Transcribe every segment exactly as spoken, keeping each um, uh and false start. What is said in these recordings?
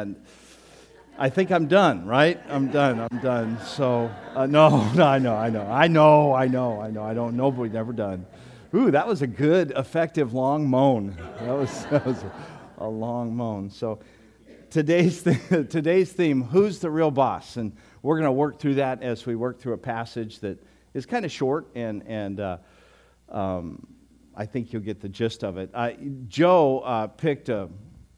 and I think I'm done, right? I'm done, I'm done. So, uh, no, no, I know, I know, I know, I know, I know, I don't, nobody's never done. Ooh, that was a good, effective, long moan. That was, that was a, a long moan. So, today's, th- today's theme, who's the real boss? And we're going to work through that as we work through a passage that is kind of short, and, and uh, um, I think you'll get the gist of it. Uh, Joe uh, picked a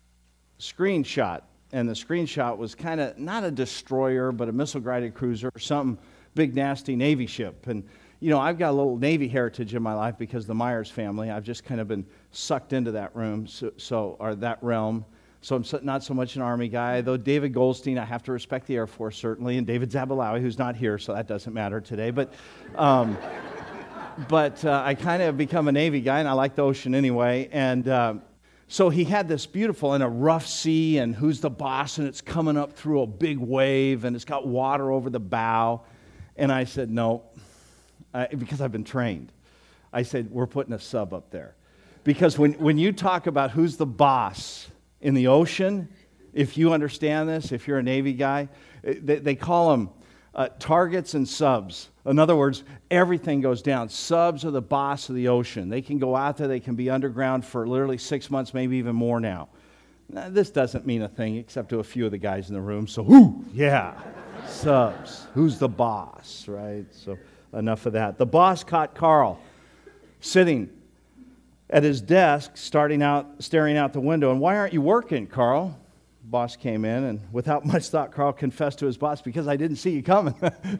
screenshot, and the screenshot was kind of not a destroyer, but a missile-guided cruiser, or some big, nasty Navy ship. And, you know, I've got a little Navy heritage in my life because of the Myers family. I've just kind of been sucked into that room, so, so or that realm. So I'm so, not so much an Army guy, though David Goldstein, I have to respect the Air Force, certainly, and David Zabalawi, who's not here, so that doesn't matter today. But... Um, But uh, I kind of become a Navy guy, and I like the ocean anyway. And uh, so he had this beautiful, in a rough sea, and who's the boss? And it's coming up through a big wave, and it's got water over the bow. And I said, no, I, because I've been trained. I said, we're putting a sub up there. Because when, when you talk about who's the boss in the ocean, if you understand this, if you're a Navy guy, they, they call them uh, targets and subs. In other words, everything goes down. Subs are the boss of the ocean. They can go out there. They can be underground for literally six months, maybe even more now. Now this doesn't mean a thing except to a few of the guys in the room. So, whoo, yeah, subs. Who's the boss, right? So enough of that. The boss caught Carl sitting at his desk, starting out, staring out the window. And why aren't you working, Carl? Boss came in, and without much thought, Carl confessed to his boss, because I didn't see you coming.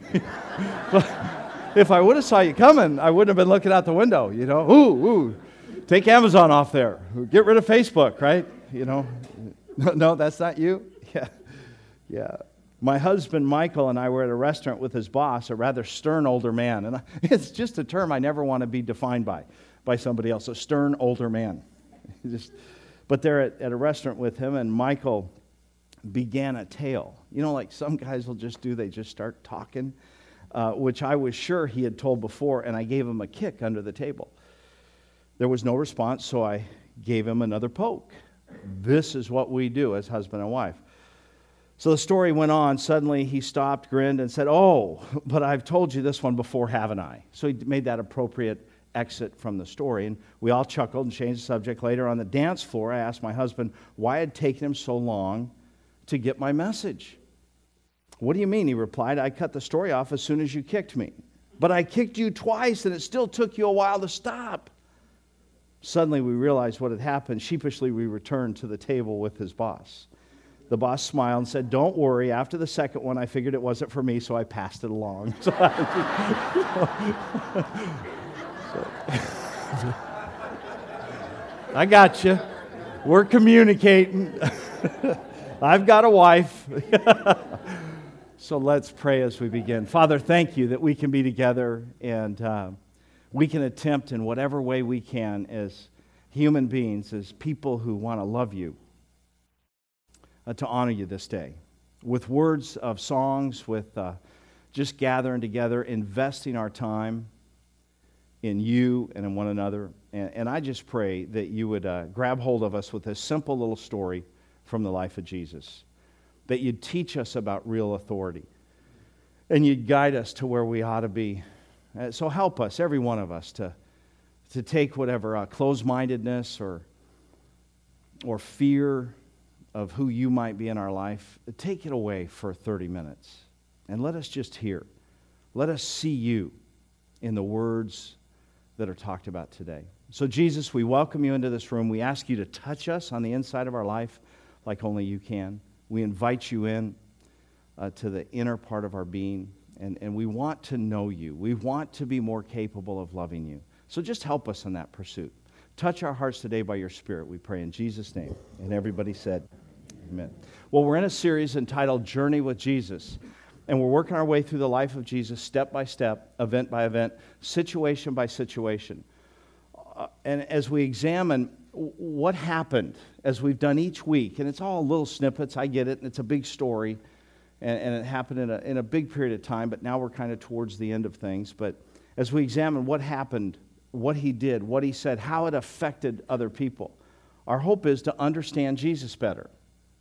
But if I would have saw you coming, I wouldn't have been looking out the window, you know. Ooh, ooh, take Amazon off there. Get rid of Facebook, right? You know. No, no, that's not you? Yeah, yeah. My husband, Michael, and I were at a restaurant with his boss, a rather stern older man. And I, it's just a term I never want to be defined by, by somebody else, a stern older man. Just, but they're at, at a restaurant with him, and Michael began a tale. You know, like some guys will just do, they just start talking, uh, which I was sure he had told before, and I gave him a kick under the table. There was no response, so I gave him another poke. This is what we do as husband and wife. So the story went on. Suddenly he stopped, grinned, and said, oh, but I've told you this one before, haven't I? So he made that appropriate exit from the story, and we all chuckled and changed the subject. Later on the dance floor, I asked my husband why it had taken him so long to get my message. What do you mean? He replied, I cut the story off as soon as you kicked me. But I kicked you twice, and it still took you a while to stop. Suddenly we realized what had happened. Sheepishly we returned to the table with his boss. The boss smiled and said, don't worry, after the second one I figured it wasn't for me, so I passed it along. So So, I got you. We're communicating. I've got a wife. So let's pray as we begin. Father, thank you that we can be together, and uh, we can attempt in whatever way we can as human beings, as people who want to love you, uh, to honor you this day. With words of songs, with uh, just gathering together, investing our time in you and in one another. And, and I just pray that you would uh, grab hold of us with this simple little story from the life of Jesus, that you'd teach us about real authority, and you'd guide us to where we ought to be. Uh, so help us, every one of us, to, to take whatever uh, closed-mindedness or, or fear of who you might be in our life, take it away for thirty minutes, and let us just hear. Let us see you in the words that are talked about today. So Jesus, we welcome you into this room. We ask you to touch us on the inside of our life like only you can. We invite you in uh, to the inner part of our being, and, and we want to know you. We want to be more capable of loving you. So just help us in that pursuit. Touch our hearts today by your Spirit, we pray in Jesus' name. And everybody said, amen. Well, we're in a series entitled Journey with Jesus. And we're working our way through the life of Jesus step by step, event by event, situation by situation. Uh, and as we examine what happened, as we've done each week, and it's all little snippets, I get it, and it's a big story, and, and it happened in a, in a big period of time, but now we're kind of towards the end of things. But as we examine what happened, what he did, what he said, how it affected other people, our hope is to understand Jesus better.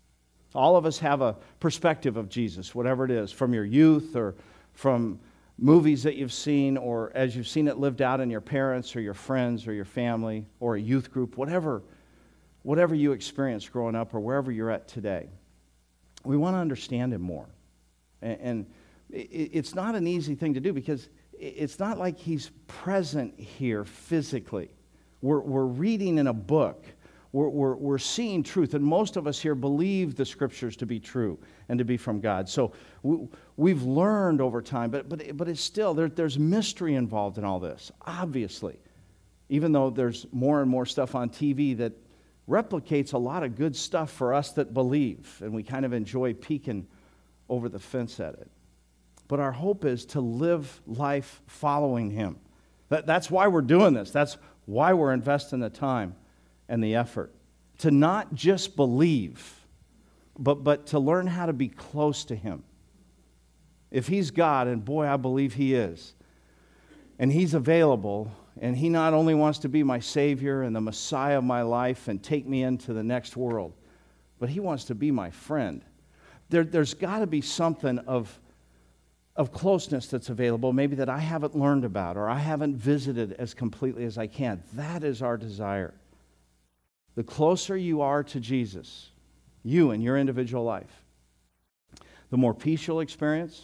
All of us have a perspective of Jesus, whatever it is, from your youth or from movies that you've seen, or as you've seen it lived out in your parents or your friends or your family or a youth group, whatever, whatever you experienced growing up or wherever you're at today. We want to understand him more. And, and it, it's not an easy thing to do because it's not like he's present here physically. We're, we're reading in a book. We're, we're, we're seeing truth, and most of us here believe the Scriptures to be true and to be from God. So we, we've learned over time, but, but, but it's still, there, there's mystery involved in all this, obviously. Even though there's more and more stuff on T V that replicates a lot of good stuff for us that believe, and we kind of enjoy peeking over the fence at it. But our hope is to live life following him. That, that's why we're doing this. That's why we're investing the time and the effort to not just believe, but, but to learn how to be close to him. If he's God, and boy, I believe he is, and he's available, and he not only wants to be my Savior and the Messiah of my life and take me into the next world, but he wants to be my friend. There, there's got to be something of, of closeness that's available, maybe that I haven't learned about or I haven't visited as completely as I can. That is our desire. The closer you are to Jesus, you in your individual life, the more peace you'll experience,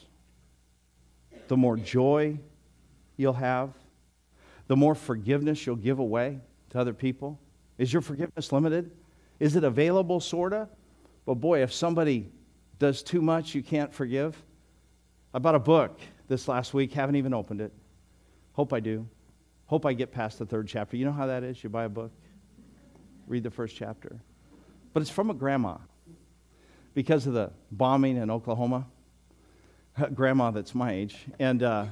the more joy you'll have, the more forgiveness you'll give away to other people. Is your forgiveness limited? Is it available, sort of? Well, boy, if somebody does too much, you can't forgive. I bought a book this last week, haven't even opened it. Hope I do. Hope I get past the third chapter. You know how that is? You buy a book, read the first chapter. But it's from a grandma. Because of the bombing in Oklahoma, grandma that's my age, and uh,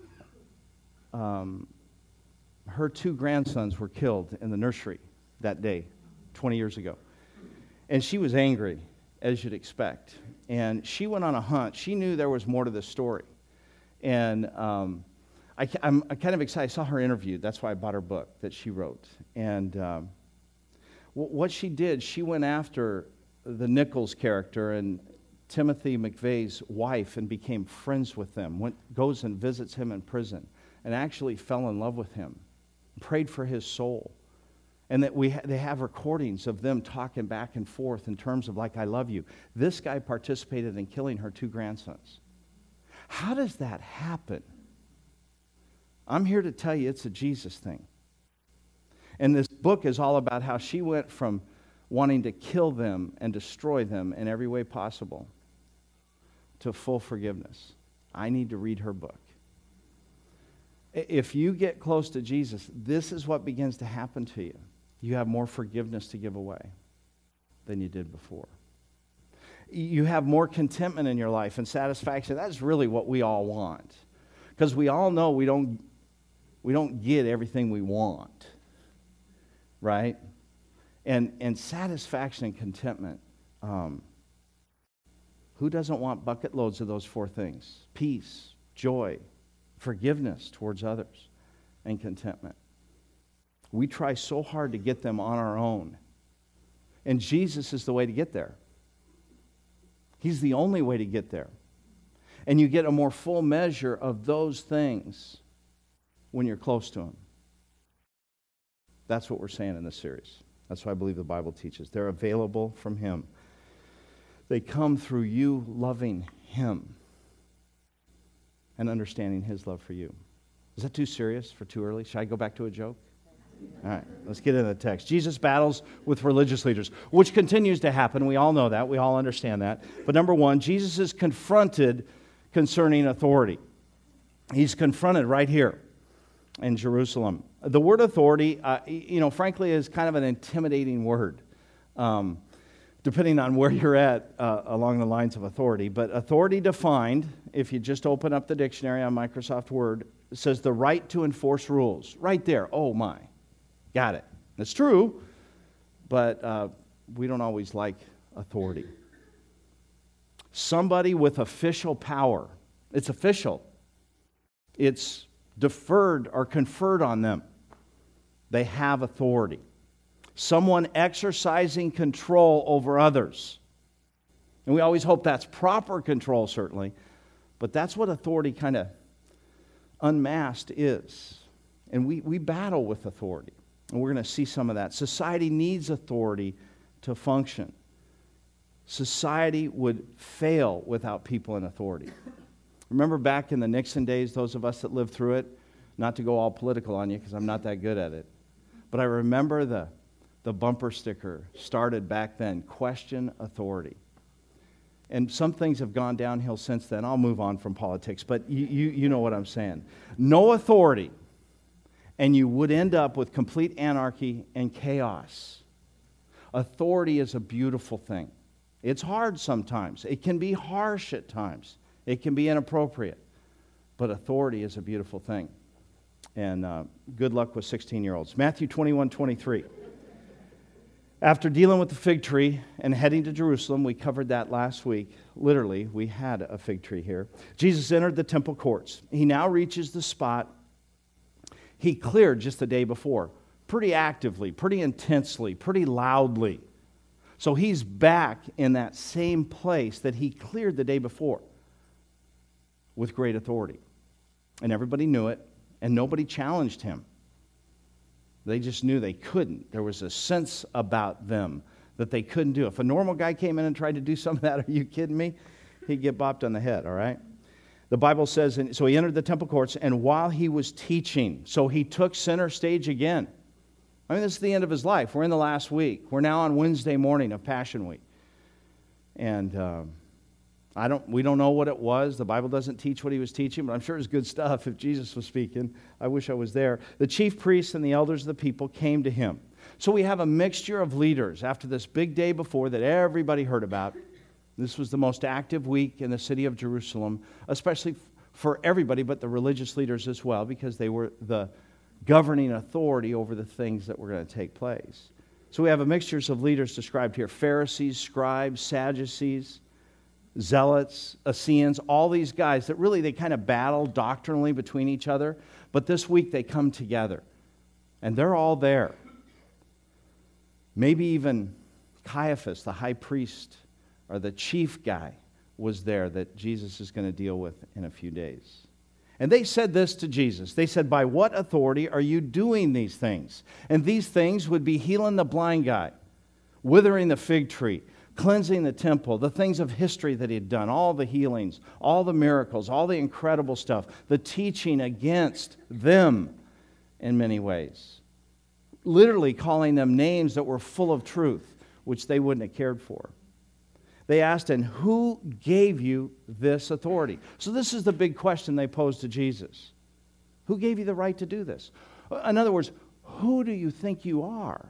um, her two grandsons were killed in the nursery that day, twenty years ago. And she was angry, as you'd expect. And she went on a hunt. She knew there was more to this story. And um, I, I'm kind of excited. I saw her interviewed. That's why I bought her book that she wrote. And um, what she did, she went after the Nichols character and Timothy McVeigh's wife and became friends with them, went, goes and visits him in prison, and actually fell in love with him, prayed for his soul. And that we ha- they have recordings of them talking back and forth in terms of like, I love you. This guy participated in killing her two grandsons. How does that happen? I'm here to tell you it's a Jesus thing. And this book is all about how she went from wanting to kill them and destroy them in every way possible to full forgiveness. I need to read her book. If you get close to Jesus, this is what begins to happen to you. You have more forgiveness to give away than you did before. You have more contentment in your life and satisfaction. That's really what we all want. Because we all know we don't, we don't get everything we want. Right? And, and satisfaction and contentment. Um, who doesn't want bucket loads of those four things? Peace, joy, forgiveness towards others, and contentment. We try so hard to get them on our own. And Jesus is the way to get there. He's the only way to get there. And you get a more full measure of those things when you're close to him. That's what we're saying in this series. That's what I believe the Bible teaches. They're available from him. They come through you loving him and understanding his love for you. Is that too serious for too early? Should I go back to a joke? All right, let's get into the text. Jesus battles with religious leaders, which continues to happen. We all know that. We all understand that. But number one, Jesus is confronted concerning authority. He's confronted right here in Jerusalem. The word authority, uh, you know, frankly, is kind of an intimidating word, um, depending on where you're at uh, along the lines of authority. But authority defined, if you just open up the dictionary on Microsoft Word, it says the right to enforce rules. Right there. Oh, my. Got it. That's true, but uh, we don't always like authority. Somebody with official power. It's official. It's deferred or conferred on them. They have authority. Someone exercising control over others. And we always hope that's proper control, certainly. But that's what authority kind of unmasked is. And we, we battle with authority. And we're going to see some of that. Society needs authority to function. Society would fail without people in authority. Remember back in the Nixon days, those of us that lived through it, not to go all political on you because I'm not that good at it, but I remember the, the bumper sticker started back then, question authority. And some things have gone downhill since then. I'll move on from politics, but you, you, you know what I'm saying. No authority, and you would end up with complete anarchy and chaos. Authority is a beautiful thing. It's hard sometimes. It can be harsh at times. It can be inappropriate. But authority is a beautiful thing. And uh, good luck with sixteen-year-olds. Matthew twenty-one twenty-three. After dealing with the fig tree and heading to Jerusalem, we covered that last week. Literally, we had a fig tree here. Jesus entered the temple courts. He now reaches the spot he cleared just the day before, pretty actively, pretty intensely, pretty loudly. So he's back in that same place that he cleared the day before with great authority. And everybody knew it, and nobody challenged him. They just knew they couldn't. There was a sense about them that they couldn't do. If a normal guy came in and tried to do some of that, are you kidding me? He'd get bopped on the head, all right? The Bible says, and so he entered the temple courts, and while he was teaching, so he took center stage again. I mean, this is the end of his life. We're in the last week. We're now on Wednesday morning of Passion Week. And um, I don't. we don't know what it was. The Bible doesn't teach what he was teaching, but I'm sure it's good stuff if Jesus was speaking. I wish I was there. The chief priests and the elders of the people came to him. So we have a mixture of leaders after this big day before that everybody heard about. This was the most active week in the city of Jerusalem, especially for everybody, but the religious leaders as well, because they were the governing authority over the things that were going to take place. So we have a mixture of leaders described here: Pharisees, scribes, Sadducees, Zealots, Essenes, all these guys that really they kind of battle doctrinally between each other, but this week they come together, and they're all there. Maybe even Caiaphas, the high priest, or the chief guy, was there that Jesus is going to deal with in a few days. And they said this to Jesus. They said, "By what authority are you doing these things?" And these things would be healing the blind guy, withering the fig tree, cleansing the temple, the things of history that he had done, all the healings, all the miracles, all the incredible stuff, the teaching against them in many ways. Literally calling them names that were full of truth, which they wouldn't have cared for. They asked, "And who gave you this authority?" So this is the big question they posed to Jesus. Who gave you the right to do this? In other words, who do you think you are?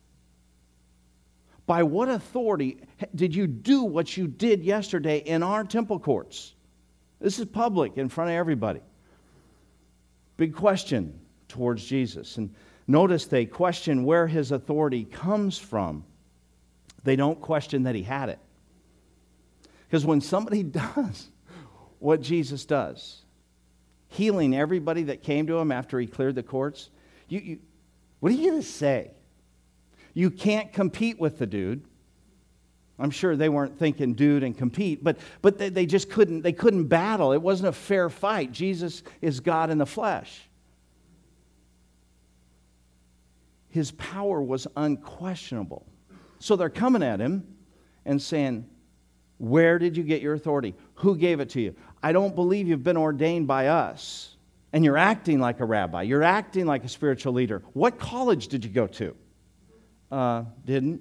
By what authority did you do what you did yesterday in our temple courts? This is public in front of everybody. Big question towards Jesus. And notice they question where his authority comes from. They don't question that he had it. Because when somebody does what Jesus does, healing everybody that came to him after he cleared the courts, you, you, what are you going to say? You can't compete with the dude. I'm sure they weren't thinking dude and compete, but, but they, they just couldn't, they couldn't battle. It wasn't a fair fight. Jesus is God in the flesh. His power was unquestionable. So they're coming at him and saying, "Where did you get your authority? Who gave it to you? I don't believe you've been ordained by us. And you're acting like a rabbi. You're acting like a spiritual leader. What college did you go to?" Uh, didn't.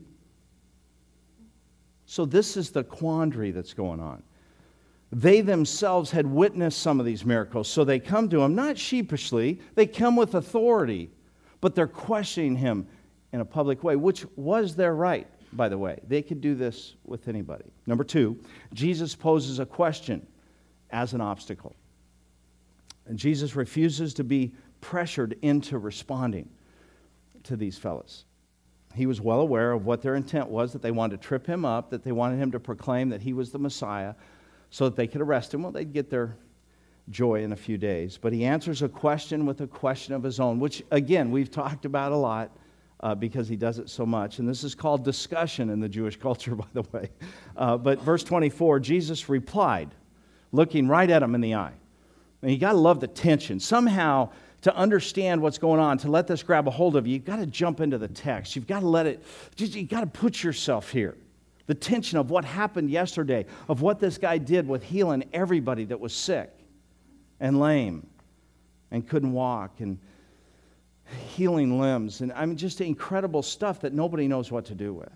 So this is the quandary that's going on. They themselves had witnessed some of these miracles, so they come to him, not sheepishly, they come with authority, but they're questioning him in a public way, which was their right. By the way, they could do this with anybody. Number two, Jesus poses a question as an obstacle. And Jesus refuses to be pressured into responding to these fellas. He was well aware of what their intent was, that they wanted to trip him up, that they wanted him to proclaim that he was the Messiah so that they could arrest him. Well, they'd get their joy in a few days. But he answers a question with a question of his own, which, again, we've talked about a lot. uh, because he does it so much. And this is called discussion in the Jewish culture, by the way. Uh, but verse twenty-four, Jesus replied, looking right at him in the eye. And you got to love the tension. Somehow, to understand what's going on, to let this grab a hold of you, you've got to jump into the text. You've got to let it, you've got to put yourself here. The tension of what happened yesterday, of what this guy did with healing everybody that was sick and lame and couldn't walk and healing limbs. And I mean, just incredible stuff that nobody knows what to do with.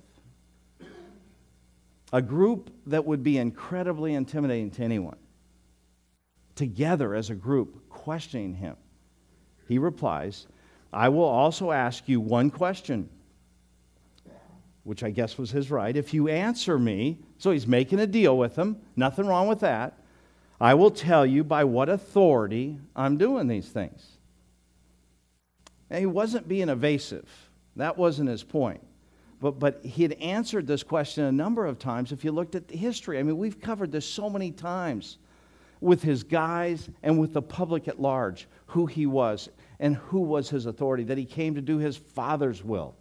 A group that would be incredibly intimidating to anyone. Together as a group, questioning him. He replies, I will also ask you one question, which I guess was his right. If you answer me, so he's making a deal with them, nothing wrong with that, I will tell you by what authority I'm doing these things. And he wasn't being evasive. That wasn't his point. But, but he had answered this question a number of times if you looked at the history. I mean, we've covered this so many times with his guys and with the public at large, who he was and who was his authority, that he came to do his Father's will.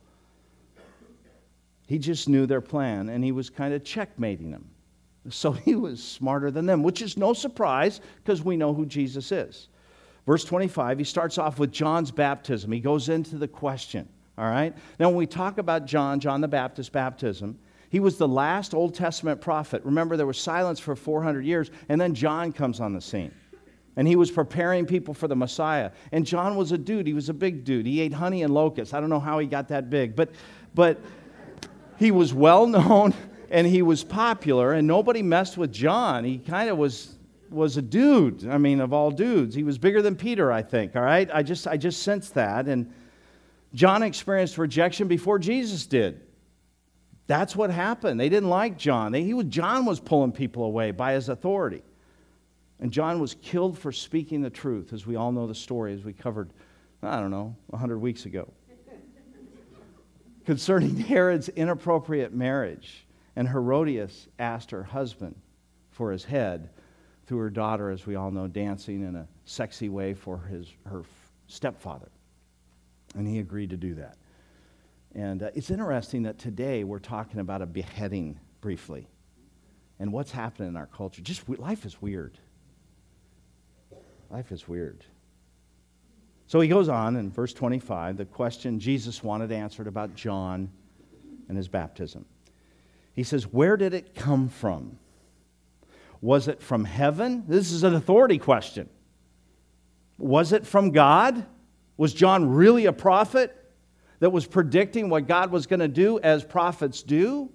He just knew their plan, and he was kind of checkmating them. So he was smarter than them, which is no surprise because we know who Jesus is. Verse twenty-five, he starts off with John's baptism. He goes into the question, all right? Now, when we talk about John, John the Baptist's baptism, he was the last Old Testament prophet. Remember, there was silence for four hundred years, and then John comes on the scene. And he was preparing people for the Messiah. And John was a dude. He was a big dude. He ate honey and locusts. I don't know how he got that big. But, but he was well known, and he was popular, and nobody messed with John. He kind of was, was a dude. I mean, of all dudes. He was bigger than Peter, I think, all right? I just, I just sensed that. And John experienced rejection before Jesus did. That's what happened. They didn't like John. They, he was, John was pulling people away by his authority. And John was killed for speaking the truth, as we all know the story, as we covered, I don't know, a hundred weeks ago. Concerning Herod's inappropriate marriage. And Herodias asked her husband for his head through her daughter, as we all know, dancing in a sexy way for his her stepfather. And he agreed to do that. And uh, it's interesting that today we're talking about a beheading briefly. And what's happening in our culture. Just life is weird. Life is weird. So he goes on in verse twenty-five, the question Jesus wanted answered about John and his baptism. He says, where did it come from? Was it from heaven? This is an authority question. Was it from God? Was John really a prophet that was predicting what God was going to do as prophets do?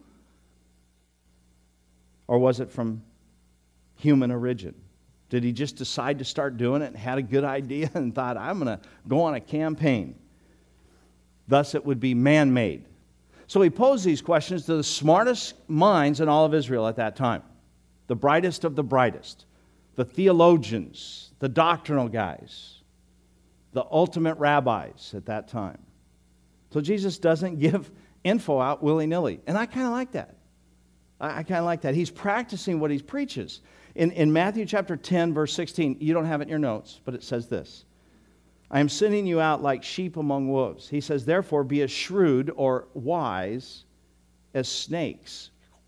Or was it from human origin? Did he just decide to start doing it and had a good idea and thought, I'm going to go on a campaign? Thus, it would be man-made. So he posed these questions to the smartest minds in all of Israel at that time. The brightest of the brightest. The theologians, the doctrinal guys, the ultimate rabbis at that time. So Jesus doesn't give info out willy-nilly. And I kind of like that. I, I kind of like that. He's practicing what he preaches. In, in Matthew chapter ten, verse sixteen, you don't have it in your notes, but it says this. I am sending you out like sheep among wolves. He says, therefore, be as shrewd or wise as snakes,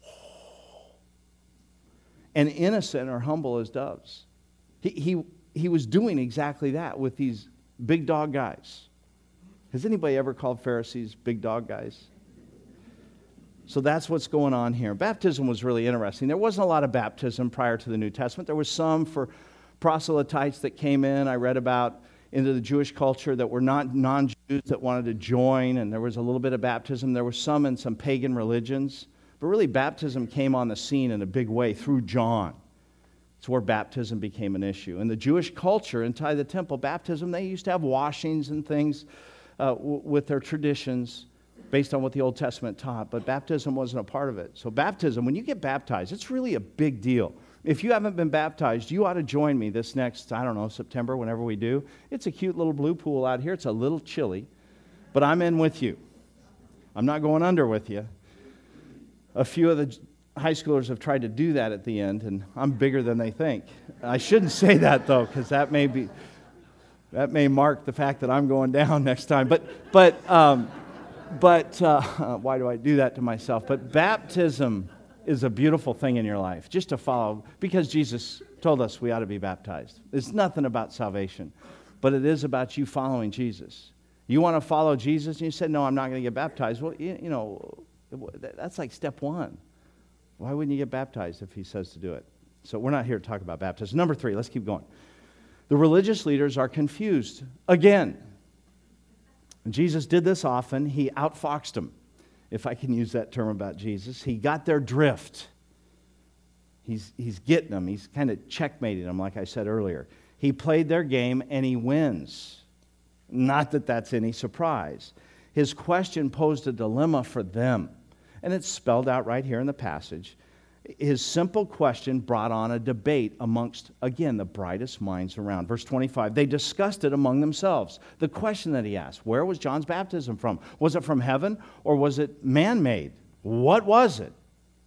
and innocent or humble as doves. He, he, he was doing exactly that with these big dog guys. Has anybody ever called Pharisees big dog guys? So that's what's going on here. Baptism was really interesting. There wasn't a lot of baptism prior to the New Testament. There was some for proselytes that came in. I read about into the Jewish culture that were not non-Jews that wanted to join, and there was a little bit of baptism. There was some in some pagan religions. But really, baptism came on the scene in a big way through John. It's where baptism became an issue. In the Jewish culture, inside the temple, baptism, they used to have washings and things uh, w- with their traditions based on what the Old Testament taught, but baptism wasn't a part of it. So baptism, when you get baptized, it's really a big deal. If you haven't been baptized, you ought to join me this next, I don't know, September, whenever we do. It's a cute little blue pool out here. It's a little chilly, but I'm in with you. I'm not going under with you. A few of the high schoolers have tried to do that at the end, and I'm bigger than they think. I shouldn't say that, though, because that may be, that may mark the fact that I'm going down next time. But, but, um, But uh, why do I do that to myself? But baptism is a beautiful thing in your life, just to follow, because Jesus told us we ought to be baptized. It's nothing about salvation, but it is about you following Jesus. You want to follow Jesus, and you said, no, I'm not going to get baptized. Well, you, you know, that's like step one. Why wouldn't you get baptized if he says to do it? So we're not here to talk about baptism. Number three, let's keep going. The religious leaders are confused again. And Jesus did this often. He outfoxed them, if I can use that term about Jesus. He got their drift. He's, he's getting them. He's kind of checkmating them, like I said earlier. He played their game, and he wins. Not that that's any surprise. His question posed a dilemma for them, and it's spelled out right here in the passage. His simple question brought on a debate amongst, again, the brightest minds around. Verse twenty-five, they discussed it among themselves. The question that he asked, where was John's baptism from? Was it from heaven or was it man-made? What was it?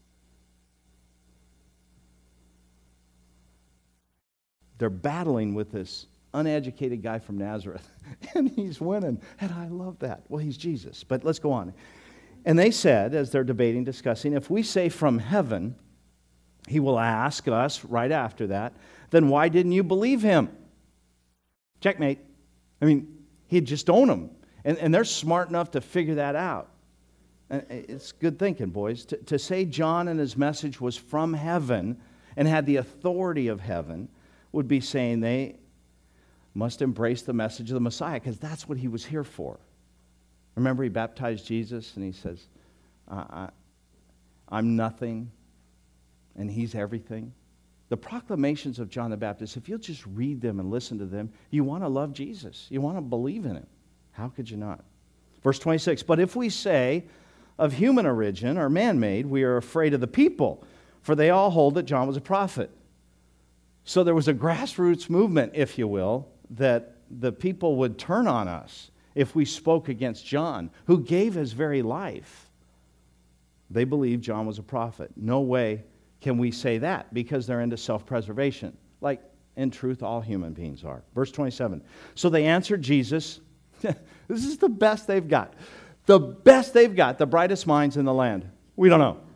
They're battling with this uneducated guy from Nazareth, and he's winning, and I love that. Well, he's Jesus, but let's go on. And they said, as they're debating, discussing, if we say from heaven, he will ask us right after that, then why didn't you believe him? Checkmate. I mean, he'd just own them. And, and they're smart enough to figure that out. And it's good thinking, boys. To, to say John and his message was from heaven and had the authority of heaven would be saying they must embrace the message of the Messiah, because that's what he was here for. Remember, he baptized Jesus, and he says, I, I, I'm nothing, and he's everything. The proclamations of John the Baptist, if you'll just read them and listen to them, you want to love Jesus. You want to believe in him. How could you not? Verse twenty-six, but if we say of human origin or man-made, we are afraid of the people, for they all hold that John was a prophet. So there was a grassroots movement, if you will, that the people would turn on us if we spoke against John, who gave his very life. They believed John was a prophet. No way can we say that, because they're into self-preservation, like in truth all human beings are. Verse twenty-seven, so they answered Jesus. This is the best they've got. The best they've got, the brightest minds in the land. We don't know.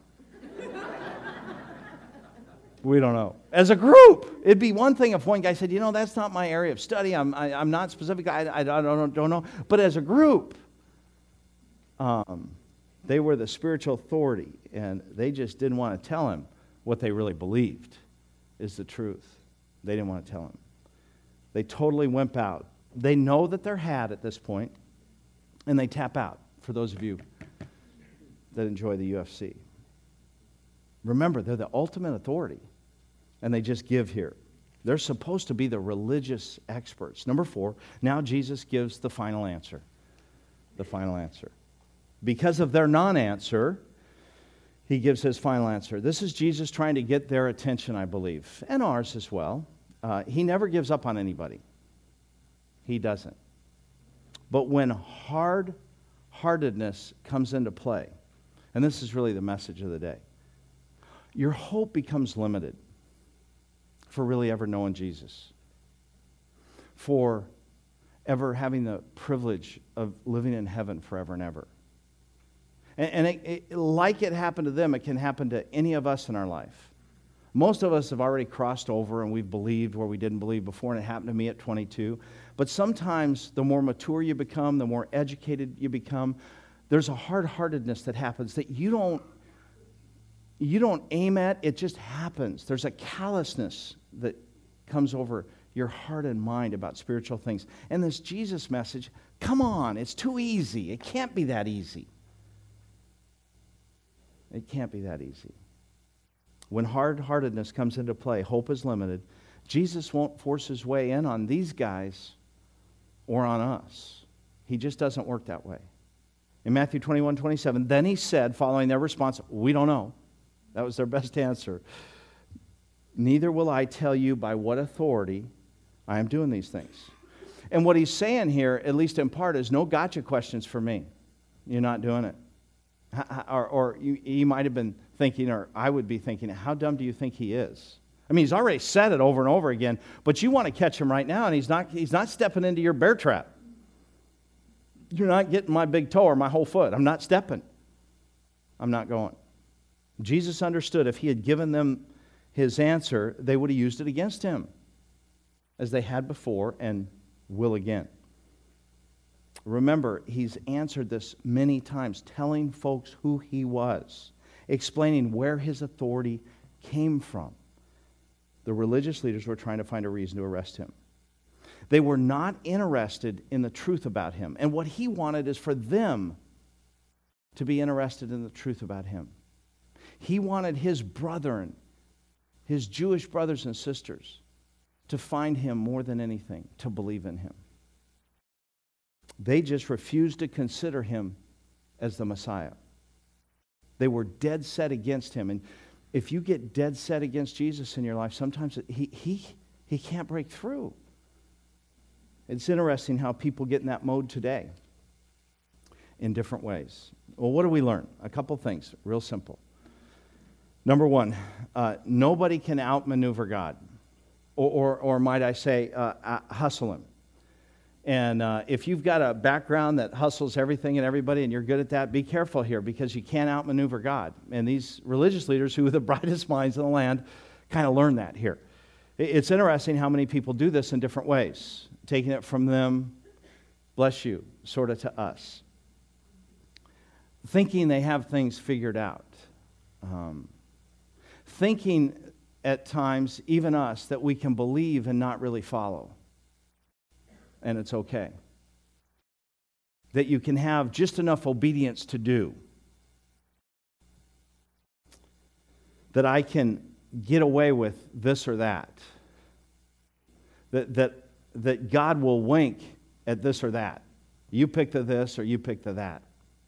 We don't know. As a group, it'd be one thing if one guy said, you know, that's not my area of study. I'm, I, I'm not specific. I, I, I don't, don't know. But as a group, um, they were the spiritual authority, and they just didn't want to tell him what they really believed is the truth. They didn't want to tell him. They totally wimp out. They know that they're had at this point, and they tap out, for those of you that enjoy the U F C. Remember, they're the ultimate authority. And they just give here. They're supposed to be the religious experts. Number four, now Jesus gives the final answer. The final answer. Because of their non-answer, he gives his final answer. This is Jesus trying to get their attention, I believe, and ours as well. Uh, he never gives up on anybody. He doesn't. But when hard-heartedness comes into play, and this is really the message of the day, your hope becomes limited for really ever knowing Jesus, for ever having the privilege of living in heaven forever and ever. And, and it, it, like it happened to them, it can happen to any of us in our life. Most of us have already crossed over and we've believed where we didn't believe before, and it happened to me at twenty-two. But sometimes the more mature you become, the more educated you become, there's a hard-heartedness that happens that you don't You don't aim at, it just happens. There's a callousness that comes over your heart and mind about spiritual things. And this Jesus message, come on, it's too easy. It can't be that easy. It can't be that easy. When hard-heartedness comes into play, hope is limited. Jesus won't force his way in on these guys or on us. He just doesn't work that way. In Matthew twenty-one, twenty-seven, then he said, following their response, we don't know. That was their best answer. Neither will I tell you by what authority I am doing these things. And what he's saying here, at least in part, is no gotcha questions for me. You're not doing it. Or, or you, you might have been thinking, or I would be thinking, how dumb do you think he is? I mean, he's already said it over and over again, but you want to catch him right now, and he's not, he's not stepping into your bear trap. You're not getting my big toe or my whole foot. I'm not stepping. I'm not going. Jesus understood if he had given them his answer, they would have used it against him, as they had before and will again. Remember, he's answered this many times, telling folks who he was, explaining where his authority came from. The religious leaders were trying to find a reason to arrest him. They were not interested in the truth about him. And what he wanted is for them to be interested in the truth about him. He wanted his brethren, his Jewish brothers and sisters, to find him more than anything, to believe in him. They just refused to consider him as the Messiah. They were dead set against him. And if you get dead set against Jesus in your life, sometimes he, he, he can't break through. It's interesting how people get in that mode today in different ways. Well, what do we learn? A couple things, real simple. Number one, uh, nobody can outmaneuver God. Or, or, or might I say, uh, uh, hustle him. And uh, if you've got a background that hustles everything and everybody and you're good at that, be careful here because you can't outmaneuver God. And these religious leaders who are the brightest minds in the land kind of learn that here. It's interesting how many people do this in different ways, taking it from them, bless you, sort of to us. Thinking they have things figured out. Um, thinking at times, even us, that we can believe and not really follow. And it's okay. That you can have just enough obedience to do. That I can get away with this or that. That, that, that God will wink at this or that. You pick the this or you pick the that.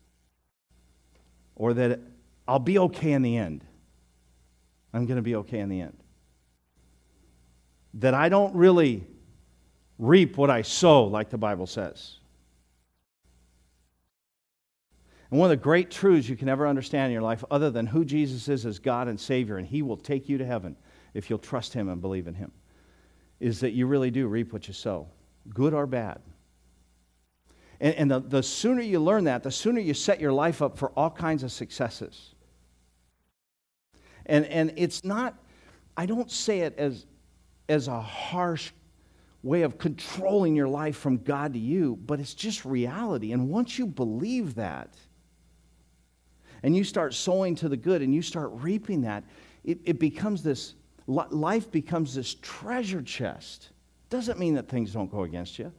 Or that I'll be okay in the end. I'm going to be okay in the end. That I don't really reap what I sow, like the Bible says. And one of the great truths you can ever understand in your life, other than who Jesus is as God and Savior, and He will take you to heaven if you'll trust Him and believe in Him, is that you really do reap what you sow, good or bad. And, and the, the sooner you learn that, the sooner you set your life up for all kinds of successes. And, and it's not, I don't say it as, as a harsh way of controlling your life from God to you, but it's just reality. And once you believe that, and you start sowing to the good, and you start reaping that, it, it becomes this, life becomes this treasure chest. Doesn't mean that things don't go against you.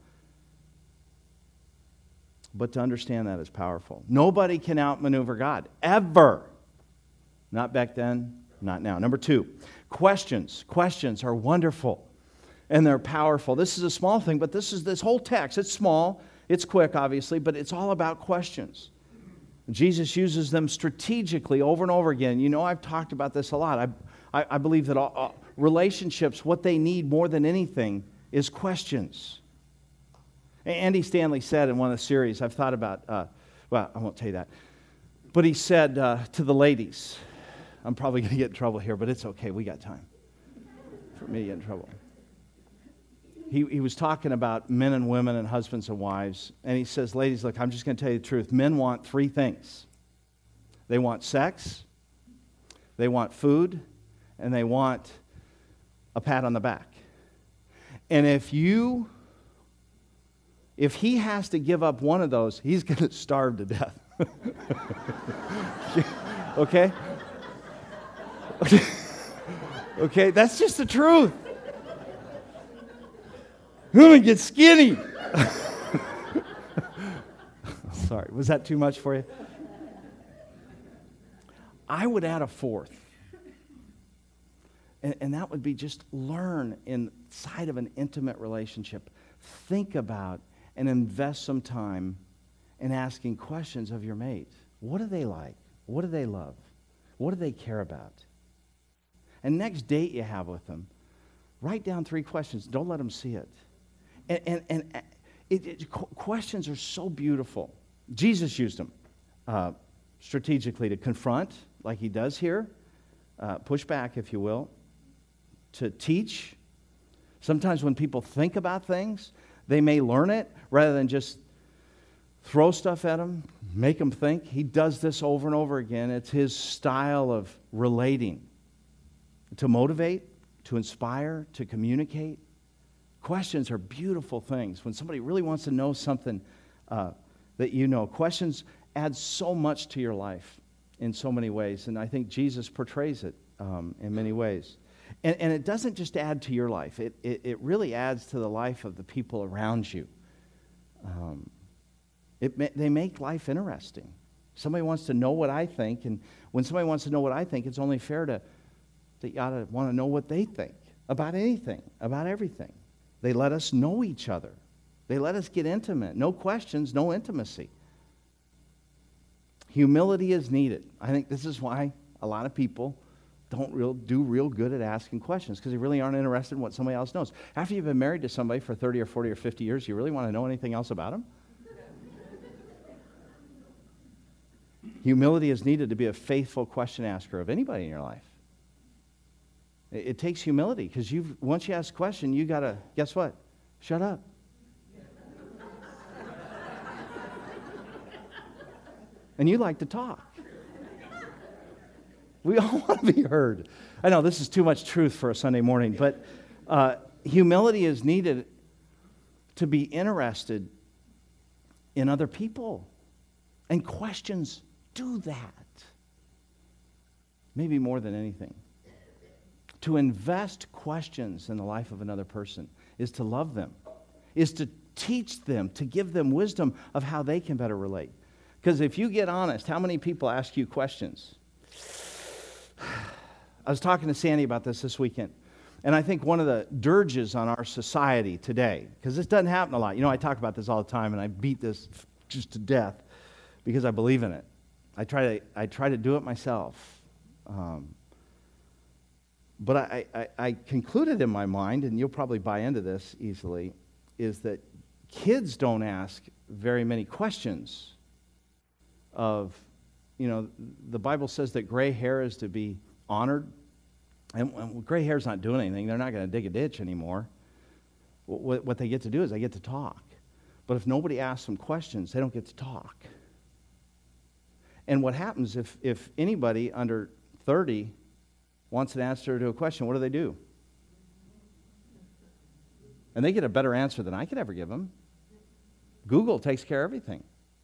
But to understand that is powerful. Nobody can outmaneuver God, ever. Not back then, not now. Number two, questions. Questions are wonderful. And they're powerful. This is a small thing, but this is this whole text. It's small, it's quick, obviously, but it's all about questions. Jesus uses them strategically over and over again. You know, I've talked about this a lot. I, I, I believe that all, all relationships, what they need more than anything is questions. Andy Stanley said in one of the series, I've thought about, uh, well, I won't tell you that, but he said uh, to the ladies, I'm probably going to get in trouble here, but it's okay, we got time for me to get in trouble. He, he was talking about men and women and husbands and wives. And he says, ladies, look, I'm just going to tell you the truth. Men want three things. They want sex, they want food, and they want a pat on the back. And if you, if he has to give up one of those, he's going to starve to death. Okay? Okay? Okay, that's just the truth. I'm going to get skinny. Sorry, was that too much for you? I would add a fourth. And, and that would be just learn inside of an intimate relationship. Think about and invest some time in asking questions of your mate. What do they like? What do they love? What do they care about? And next date you have with them, write down three questions. Don't let them see it. And, and, and it, it, questions are so beautiful. Jesus used them uh, strategically to confront, like he does here, uh, push back, if you will, to teach. Sometimes when people think about things, they may learn it rather than just throw stuff at them, make them think. He does this over and over again. It's his style of relating, to motivate, to inspire, to communicate. Questions are beautiful things. When somebody really wants to know something uh, that you know, questions add so much to your life in so many ways. And I think Jesus portrays it um, in many ways. And, and it doesn't just add to your life. It, it, it really adds to the life of the people around you. Um, it, they make life interesting. Somebody wants to know what I think, and when somebody wants to know what I think, it's only fair to that you ought to want to know what they think about anything, about everything. They let us know each other. They let us get intimate. No questions, no intimacy. Humility is needed. I think this is why a lot of people don't real, do real good at asking questions, because they really aren't interested in what somebody else knows. After you've been married to somebody for thirty or forty or fifty years, you really want to know anything else about them? Humility is needed to be a faithful question asker of anybody in your life. It, it takes humility, because you've once you ask a question, you got to, guess what? Shut up. And you like to talk. We all want to be heard. I know this is too much truth for a Sunday morning, but uh, humility is needed to be interested in other people. And questions do that. Maybe more than anything. To invest questions in the life of another person is to love them, is to teach them, to give them wisdom of how they can better relate. Because if you get honest, how many people ask you questions? I was talking to Sandy about this this weekend, and I think one of the dirges on our society today, because this doesn't happen a lot. You know, I talk about this all the time, and I beat this just to death because I believe in it. I try to, I try to do it myself. Um, but I, I, I concluded in my mind, and you'll probably buy into this easily, is that kids don't ask very many questions of, you know, the Bible says that gray hair is to be honored. And when gray hair's not doing anything, they're not going to dig a ditch anymore. What, what they get to do is they get to talk. But if nobody asks them questions, they don't get to talk. And what happens if, if anybody under thirty wants an answer to a question, what do they do? And they get a better answer than I could ever give them. Google takes care of everything.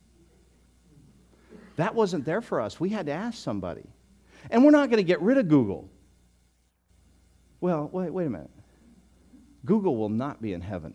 That wasn't there for us. We had to ask somebody. And we're not going to get rid of Google. Well, wait, wait a minute. Google will not be in heaven.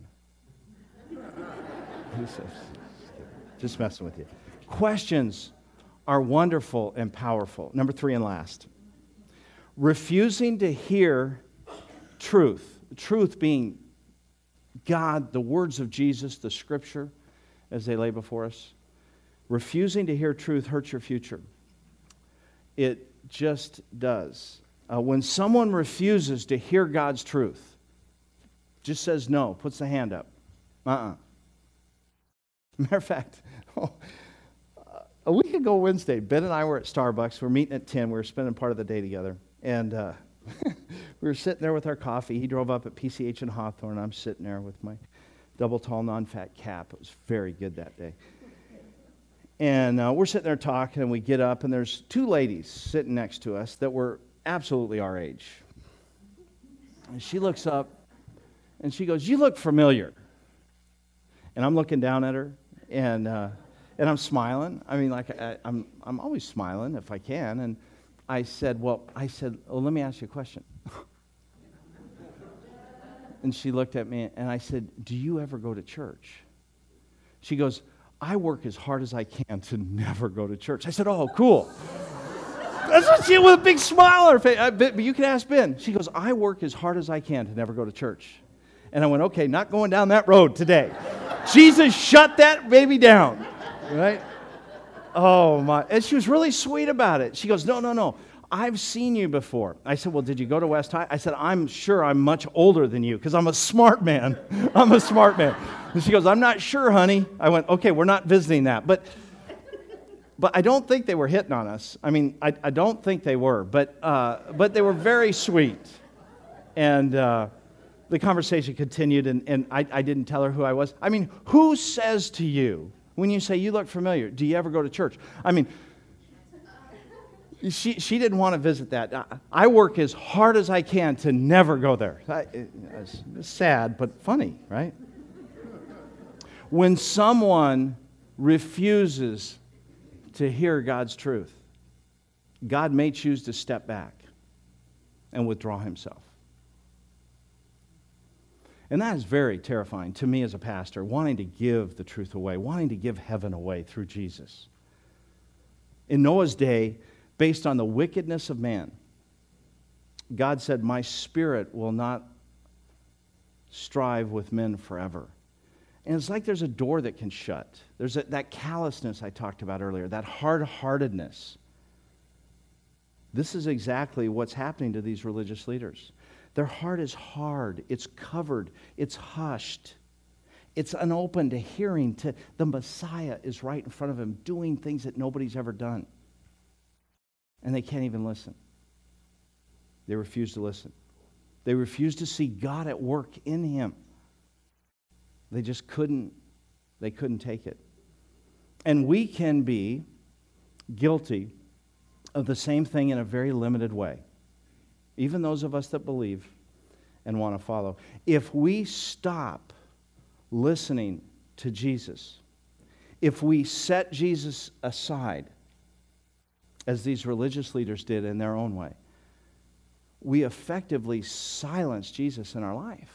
Just messing with you. Questions are wonderful and powerful. Number three and last. Refusing to hear truth. Truth being God, the words of Jesus, the Scripture, as they lay before us. Refusing to hear truth hurts your future. It just does. Uh, when someone refuses to hear God's truth, just says no, puts the hand up. Uh-uh. Matter of fact, oh, a week ago Wednesday, Ben and I were at Starbucks. We're meeting at ten. We were spending part of the day together. And uh, we were sitting there with our coffee. He drove up at P C H in Hawthorne. I'm sitting there with my double tall non-fat cap. It was very good that day. And uh, we're sitting there talking, and we get up, and there's two ladies sitting next to us that were absolutely our age. And she looks up, and she goes, "You look familiar." And I'm looking down at her, and uh, and I'm smiling. I mean, like I, I'm I'm always smiling if I can. And I said, "Well, I said, well, let me ask you a question." And she looked at me, and I said, "Do you ever go to church?" She goes, "I work as hard as I can to never go to church." I said, "Oh, cool." That's what she, with a big smile on her face. But you can ask Ben. She goes, "I work as hard as I can to never go to church." And I went, "Okay, not going down that road today." Jesus shut that baby down, right? Oh, my. And she was really sweet about it. She goes, no, no, no. I've seen you before. I said, well, did you go to West High? I said, I'm sure I'm much older than you because I'm a smart man. I'm a smart man. And she goes, I'm not sure, honey. I went, okay, we're not visiting that. But but I don't think they were hitting on us. I mean, I, I don't think they were. But, uh, but they were very sweet. And uh, the conversation continued, and, and I, I didn't tell her who I was. I mean, who says to you, When you say, you look familiar, do you ever go to church? I mean, she, she didn't want to visit that. I work as hard as I can to never go there. I, it's sad, but funny, right? When someone refuses to hear God's truth, God may choose to step back and withdraw himself. And that is very terrifying to me as a pastor, wanting to give the truth away, wanting to give heaven away through Jesus. In Noah's day, based on the wickedness of man, God said, my spirit will not strive with men forever. And it's like there's a door that can shut. There's a, that callousness I talked about earlier, that hard-heartedness. This is exactly what's happening to these religious leaders. Their heart is hard, it's covered, it's hushed. It's unopened to hearing to the Messiah is right in front of them doing things that nobody's ever done. And they can't even listen. They refuse to listen. They refuse to see God at work in him. They just couldn't, they couldn't take it. And we can be guilty of the same thing in a very limited way. Even those of us that believe and want to follow. If we stop listening to Jesus, if we set Jesus aside, as these religious leaders did in their own way, we effectively silence Jesus in our life.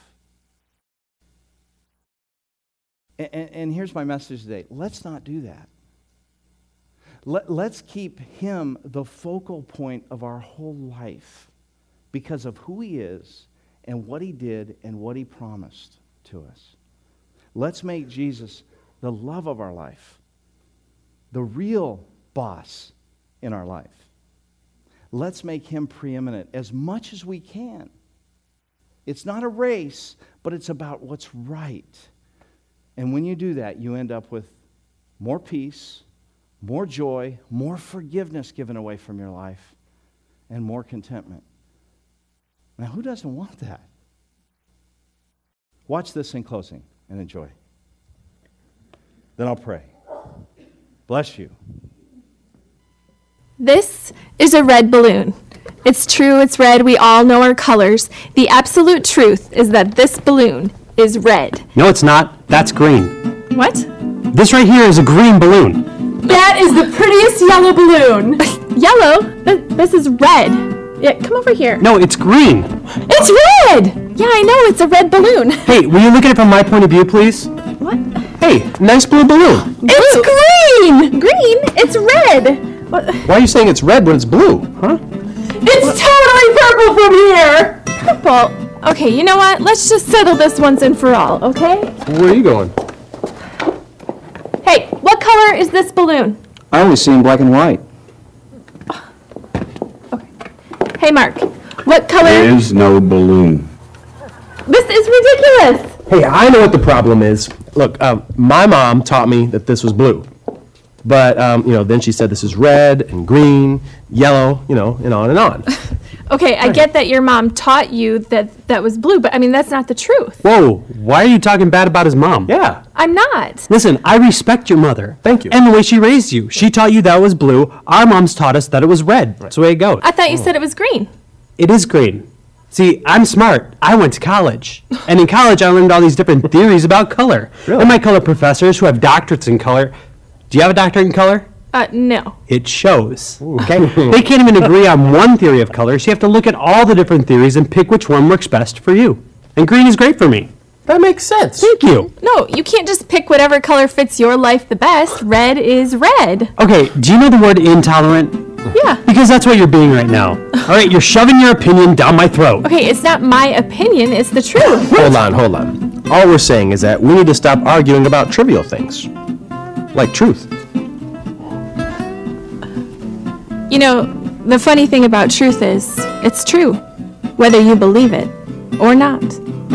And, and, and here's my message today. Let's not do that. Let, let's keep him the focal point of our whole life because of who he is and what he did and what he promised to us. Let's make Jesus the love of our life, the real boss in our life. Let's make him preeminent as much as we can. It's not a race, but it's about what's right. And when you do that, you end up with more peace, more joy, more forgiveness given away from your life, and more contentment. Now, who doesn't want that? Watch this in closing and enjoy. Then I'll pray. Bless you. This is a red balloon. It's true, it's red. We all know our colors. The absolute truth is that this balloon is red. No, it's not. That's green. What? This right here is a green balloon. That is the prettiest yellow balloon. Yellow? Th- this is red. Yeah, come over here. No, it's green. It's red! Yeah, I know, it's a red balloon. Hey, will you look at it from my point of view, please? What? Hey, nice blue balloon. It's green! Green? It's red. What? Why are you saying it's red when it's blue, huh? It's totally purple from here. Purple. Okay, you know what? Let's just settle this once and for all, okay? Where are you going? Hey, what color is this balloon? I only see in black and white. Okay. Hey, Mark, what color? There is no balloon. This is ridiculous. Hey, I know what the problem is. Look, um, my mom taught me that this was blue. But, um, you know, then she said this is red and green, yellow, you know, and on and on. Okay, I get that your mom taught you that that was blue, but I mean, that's not the truth. Whoa, why are you talking bad about his mom? Yeah. I'm not. Listen, I respect your mother. Thank you. And the way she raised you. She taught you that was blue. Our moms taught us that it was red. That's the way it goes. I thought you said it was green. It is green. See, I'm smart. I went to college. And in college, I learned all these different theories about color. Really? And my color professors who have doctorates in color. Do you have a doctorate in color? Uh, no. It shows. Okay? They can't even agree on one theory of color, so you have to look at all the different theories and pick which one works best for you. And green is great for me. That makes sense. Thank you. No, you can't just pick whatever color fits your life the best. Red is red. Okay, do you know the word intolerant? Yeah. Because that's what you're being right now. All right, you're shoving your opinion down my throat. Okay, it's not my opinion, it's the truth. Hold on, hold on. All we're saying is that we need to stop arguing about trivial things. Like truth. You know, the funny thing about truth is, it's true, whether you believe it or not.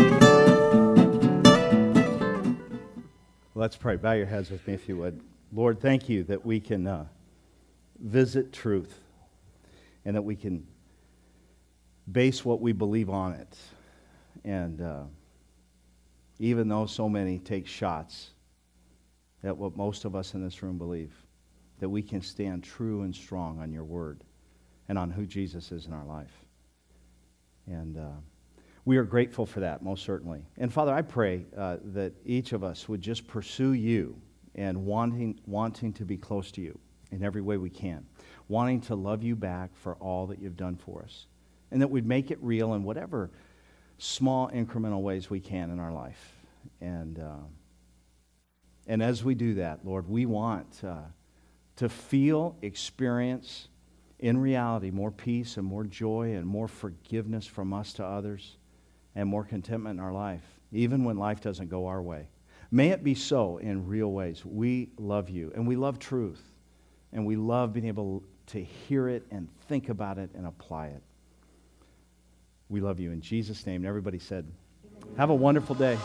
Let's pray. Bow your heads with me if you would. Lord, thank you that we can uh, visit truth and that we can base what we believe on it. And uh, even though so many take shots that what most of us in this room believe, that we can stand true and strong on your word and on who Jesus is in our life. And uh, we are grateful for that, most certainly. And Father, I pray uh, that each of us would just pursue you and wanting, wanting to be close to you in every way we can, wanting to love you back for all that you've done for us, and that we'd make it real in whatever small incremental ways we can in our life. And uh, and as we do that, Lord, we want uh, to feel, experience, in reality, more peace and more joy and more forgiveness from us to others and more contentment in our life, even when life doesn't go our way. May it be so in real ways. We love you, and we love truth, and we love being able to hear it and think about it and apply it. We love you in Jesus' name. And everybody said, have a wonderful day.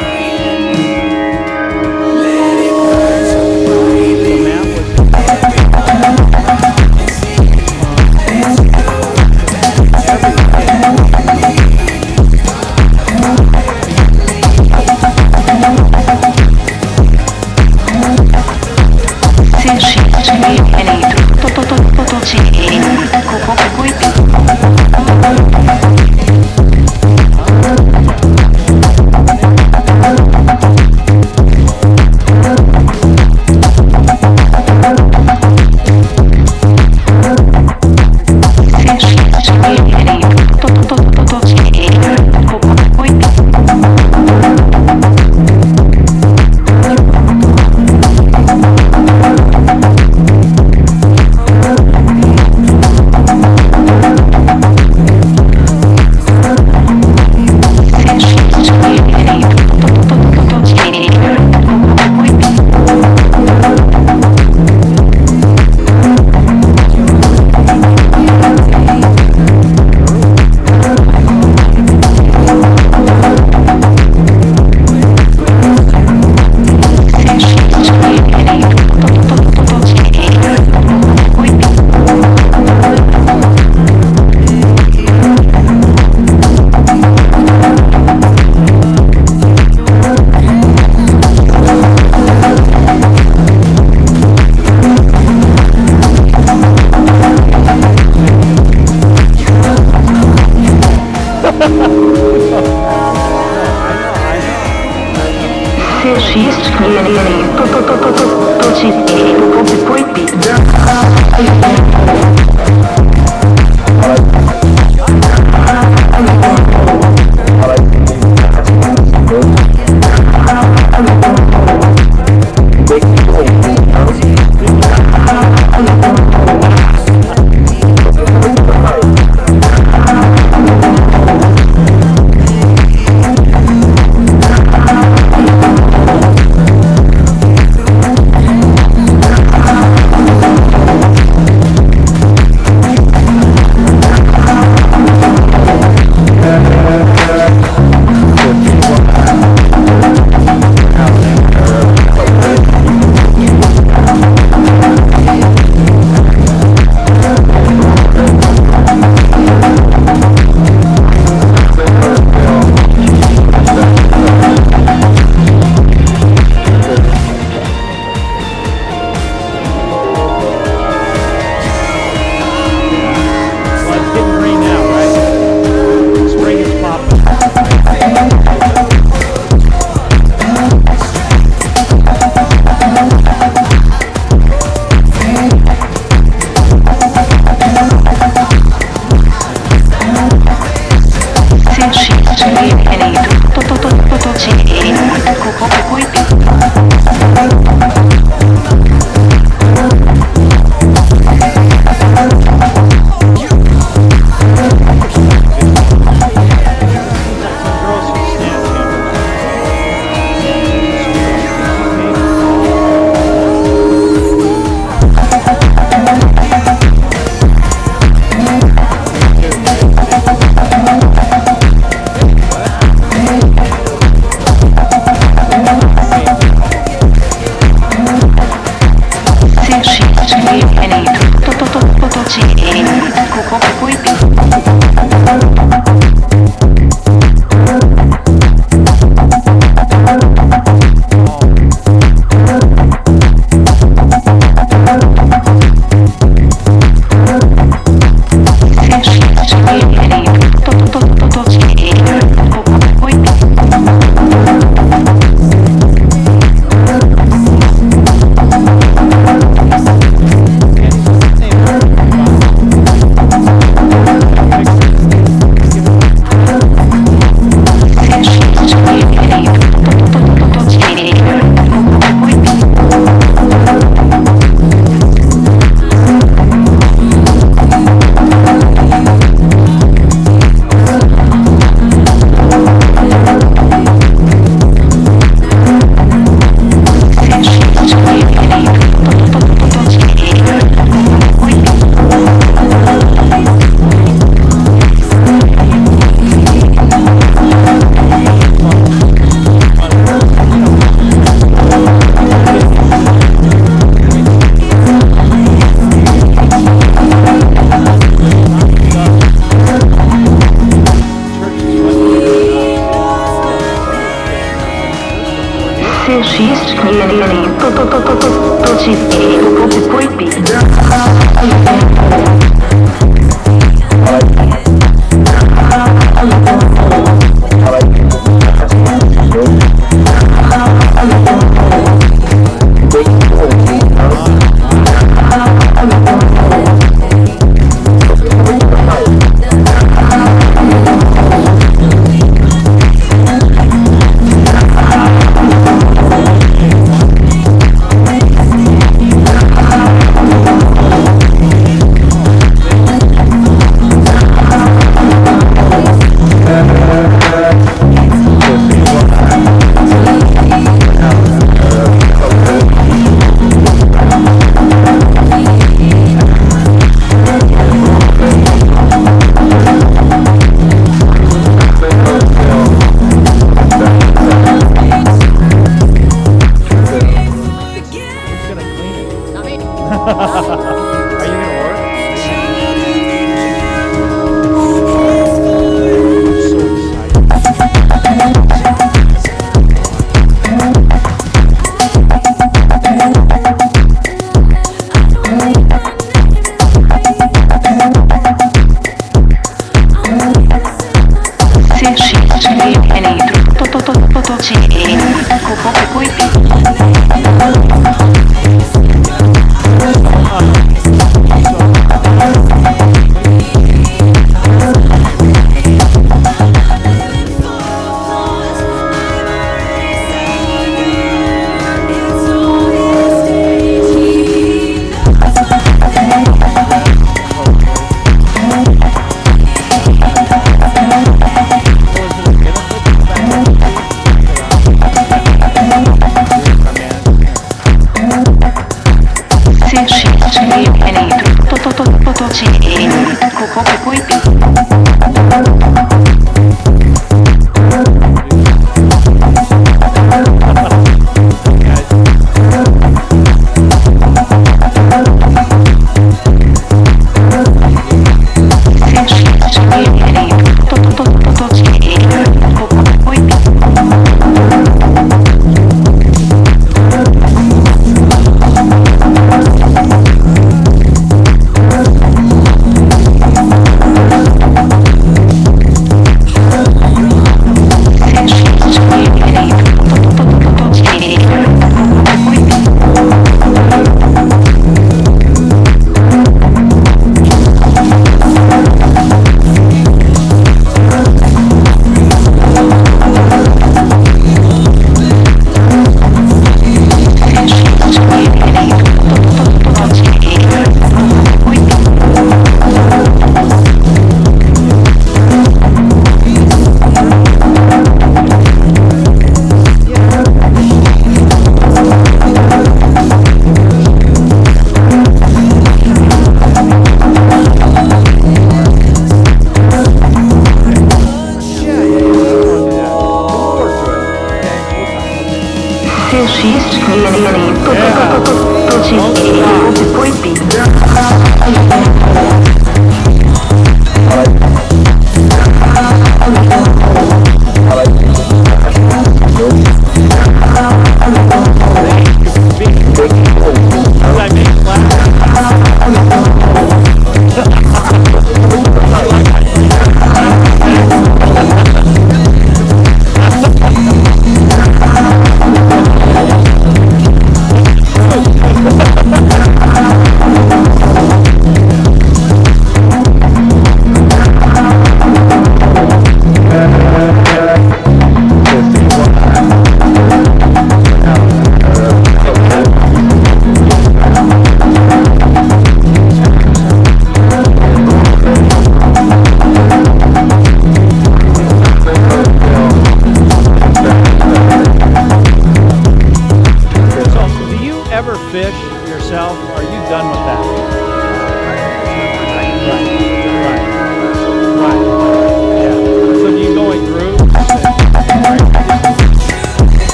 Matt was